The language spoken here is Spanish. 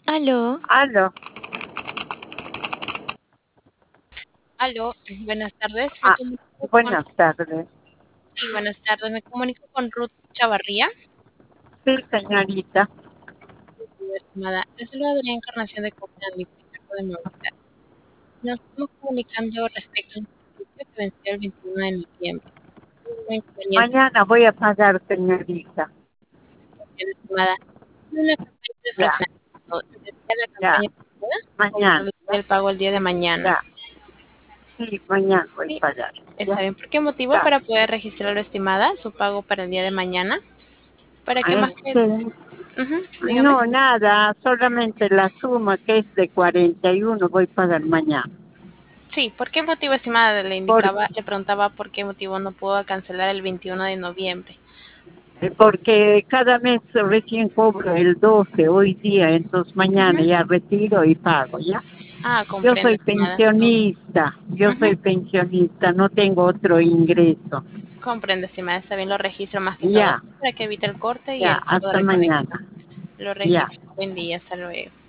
Aló, Aló, aló, buenas tardes. ah, buenas tardes. Sí, buenas tardes. Me comunico con Ruth Chavarría. Sí, señorita. Estimada, es la Adriana Encarnación de Comunidad de Movistar. Nos estamos comunicando respecto a un servicio que venció el 21 de noviembre. Una inconveniente, Mañana voy a pagar, señorita. estimada. Una campaña de Ya, fraccionamiento. ¿Desea la ya, campaña o mañana, realizar el pago el día de mañana? ya. Sí, mañana voy a Sí, pagar. está Ya, bien. ¿Por qué motivo? ya. Para poder registrarlo, estimada, su pago para el día de mañana. ¿Para qué más que? Este, Ujú, dígame. no, nada, solamente la suma que es de 41 voy a pagar mañana. Sí, ¿por qué motivo, estimada? Por, Le preguntaba por qué motivo no puedo cancelar el 21 de noviembre. porque cada mes recién cobro el 12 hoy día, entonces mañana Ujú. ya retiro y pago, ¿ya? Ah, comprendo, estimada. Yo soy Ujú. pensionista, no tengo otro ingreso. Comprendo, estimada. Está bien, lo registro más que todo Ya, para que evite el corte y ya, el pago de hasta reconexión. mañana. Lo Ya. registro. Buen día, hasta luego.